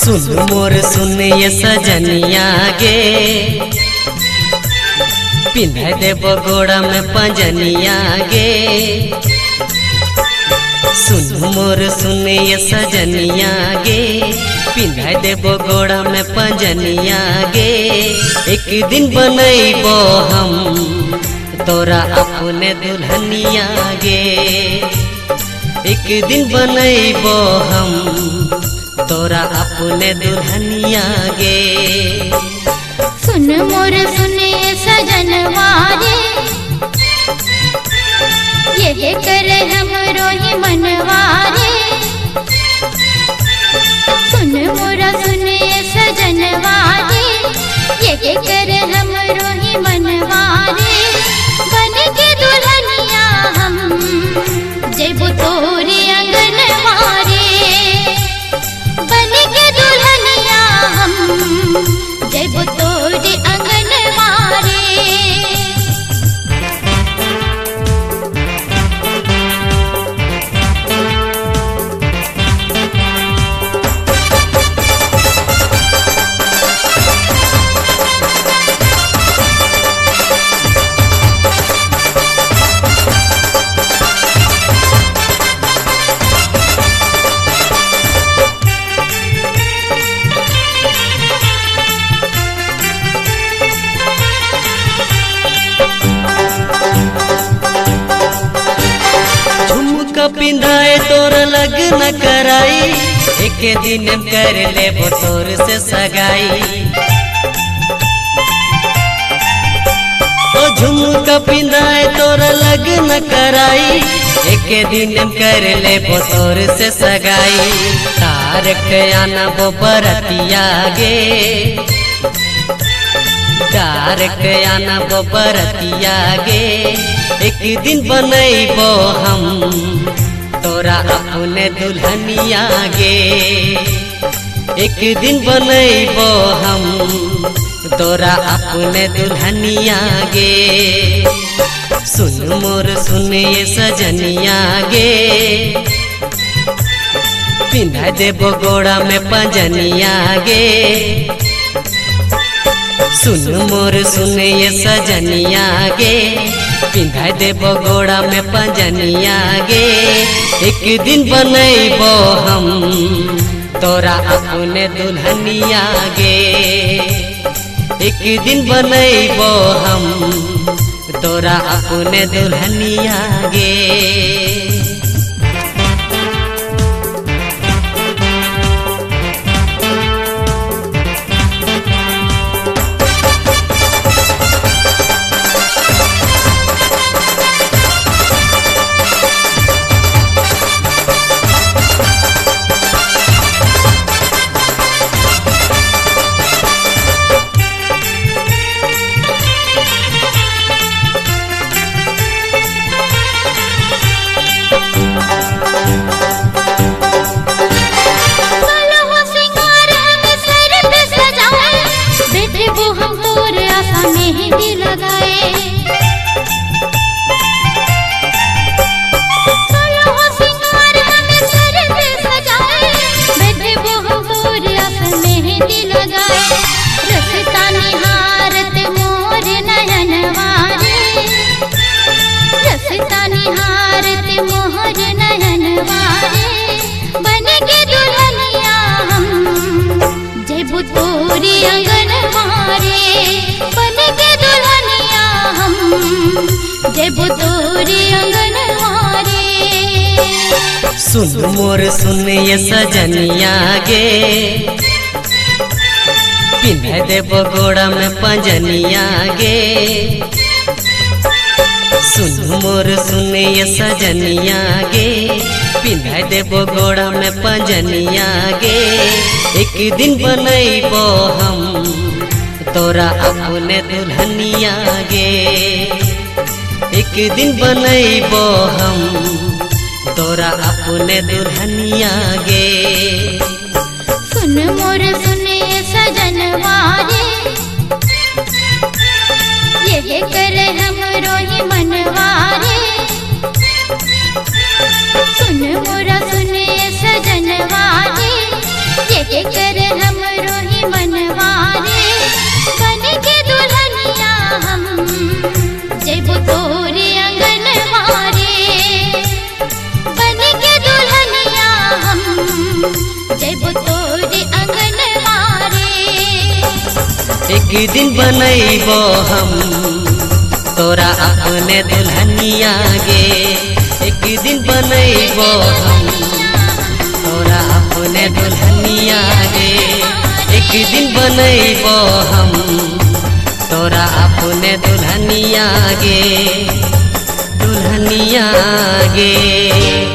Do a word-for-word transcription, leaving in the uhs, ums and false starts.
सुन मोर सुन ये सजनिया गे, पिन्ह देबो गोड़ा में पंजनिया गे। सुन मोर सुन ये सजनिया गे, पिन्ह देबो गोड़ा में पंजनिया गे। एक दिन बनैबो हम तोरा अपने दुल्हनिया गे, एक दिन बनैबो हम तोरा अपने दुल्हनिया गे। सुन मोर सुन सजनवा रे, ये कर हमरो ही मनवा रे। सुन मोर सुन सजनवा रे, ये कर हमरो ही मनवा रे। बन के दुल्हनिया हम जेबो तोरे अंगनवा रे, बन के दुल्हनिया हम जेबो तोरे अंगनवा रे। पिंधाए तोर लगन कराई, एक दिन कर ले तोर से सगाई। ओ झुमका पिंधाए तोर लगन कराई, एक दिन कर ले तोर से सगाई। तार के आना वो बरतिया गे, तार के आना वो बरतिया गे। एक दिन बनैबो हम तोरा अपने दुल्हनिया गे, एक दिन बनैबो हम तोरा अपने दुल्हनिया गे। सुन मोर सुन ये सजनिया गे, पिन्ह देबो गोड़ा में पंजनिया गे। सुन मोर सुन ये सजनिया गे, पिन्ह देबो गोड़ा में पंजनिया गे। एक दिन बनैबो हम तोरा अपने दुल्हनिया गे, एक दिन बनैबो हम तोरा अपने दुल्हनिया गे। तोरी अंगनवा रे, बन के दुल्हनिया हम जेबो तोरी अंगनवा रे। सुन मोर सुन ये सजनिया गे, पिन्ह देबो गोड़ा में पंजनिया गे। सुन मोर सुन ये सजनिया गे, पिन्ह देबो गोड़ा में पंजनिया गे। एक दिन बनैबो हम तोरा अपने दुल्हनिया गे, एक दिन बनैबो हम तोरा अपने दुल्हनिया गे। सुन मोर सुन सजनवा रे, ये कर हमरो ही मनवा रे। सुन मोर सुन सजनवा रे, ये कर जब तोरे अंगनवा रे। एक दिन बनैबो हम तोरा अपने दुल्हनिया गे, एक दिन बनैबो हम तोरा अपने दुल्हनिया गे, एक दिन बनैबो हम तोरा अपने दुल्हनिया गे, दुल्हनिया गे।